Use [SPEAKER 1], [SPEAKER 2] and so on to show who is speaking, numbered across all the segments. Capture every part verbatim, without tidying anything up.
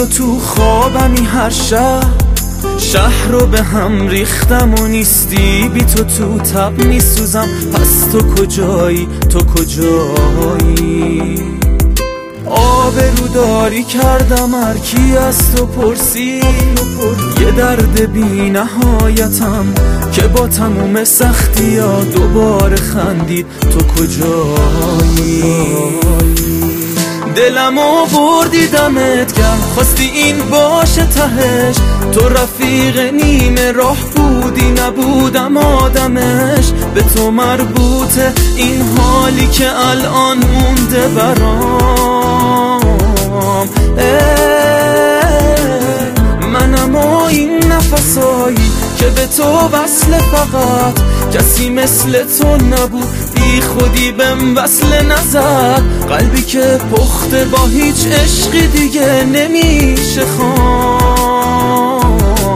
[SPEAKER 1] تو تو خوابمی هر شب، شهر رو به هم ریختم و نیستی، بی تو تو تب میسوزم. پس تو کجایی، تو کجایی؟ آبروداری کردم هرکی از تو پرسی، یه درد بی نهایتم که با تموم سختی ها دوباره خندید. تو کجایی؟ دلمو بردی دمت گرم، خواستی این باشه تهش. تو رفیق نیمه راه بودی، نبودم آدمش. به تو مربوطه این حالی که الان مونده برام. منم و این نفسایی که به تو وصل، فقط کسی مثل تو نبود. بی خودی بهم وصل نزد، قلبی که پخته با هیچ عشقی دیگه نمیشه خام.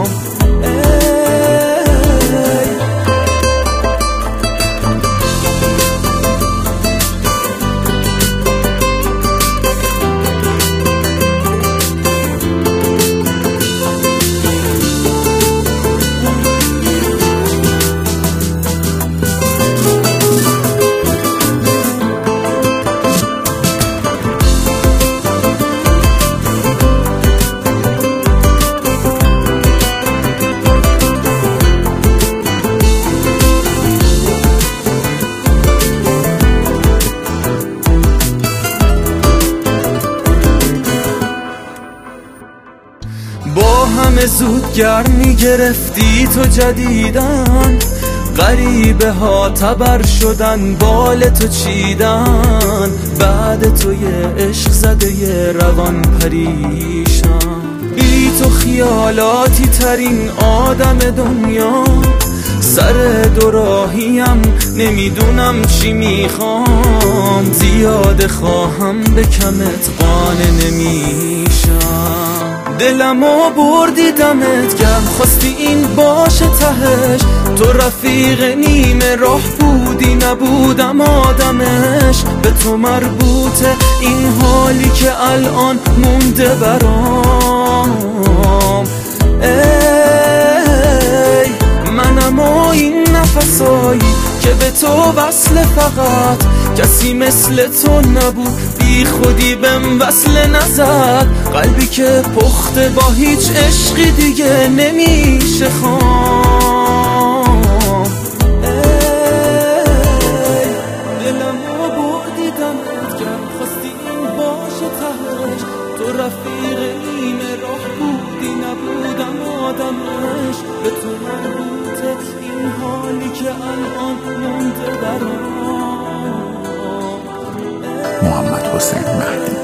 [SPEAKER 1] با همه زود گرمی گرفتی تو جدیدن، غریبه ها تبر شدن بال تو چیدن. بعد تو یه عشق زده یه روان پریشان، بی تو خیالاتی ترین آدم دنیا. سر دوراهیم نمیدونم چی میخوام، زیاد خواهم به کمت قانع نمیشم. دلمو بردی دمت گرم، خواستی این باشه تهش. تو رفیق نیمه راه بودی، نبودم آدمش. به تو مربوطه این حالی که الان مونده برام. ای منم و این نفسایی که به تو وصل، فقط کسی مثل تو نبود. بی خودی بهم وصل نزد، قلبی که پخته با هیچ عشقی دیگه نمیشه خام. دلمو بردی دمت گرم، خواستی این باشه تهش. تو رفیق نیمه راه بودی، نبودم آدمش. به تو مربوطه این حالی که الان مونده برام.
[SPEAKER 2] محمد حسین مهدی.